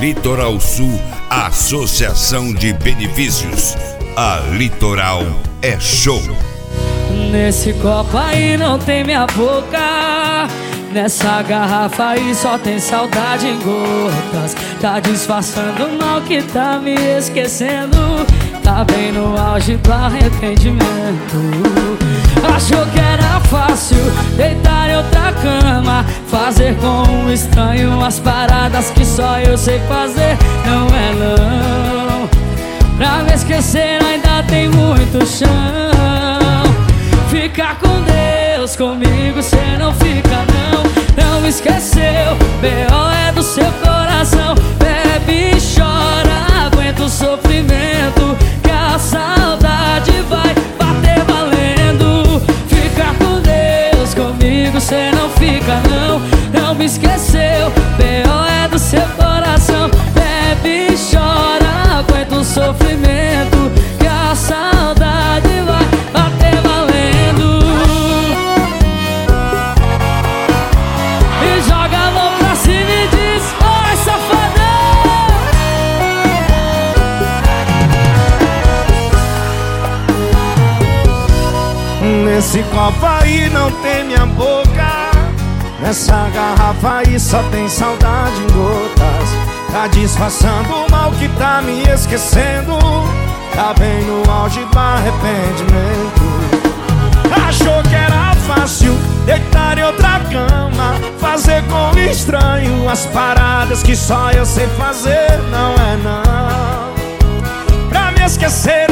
Litoral Sul, Associação de Benefícios. A Litoral é show. Nesse copo aí não tem minha boca, nessa garrafa aí só tem saudade em gotas. Tá disfarçando o mal que tá me esquecendo, tá bem no auge do arrependimento. Achou que era fácil deitar em outra cama, fazer com um estranho as paradas que só eu sei fazer. Não é não, pra me esquecer ainda tem muito chão. Fica com Deus, comigo cê não fica não. Não me esqueceu, B.O. é do seu coração. Bebe e chora, aguenta o sofrimento, que a saudade vai bater valendo. Fica com Deus, comigo cê não fica não. Não me esqueceu, B.O. é do seu coração. Bebe e chora, aguenta o sofrimento, que a saudade vai bater valendo. E joga a mão pra cima e diz: oi, safadão! Nesse copo aí não tem minha boca, nessa garrafa aí só tem saudade em gotas. Tá disfarçando o mal que tá me esquecendo, tá bem no auge do arrependimento. Achou que era fácil deitar em outra cama, fazer com um estranho as paradas que só eu sei fazer. Não é não, pra me esquecer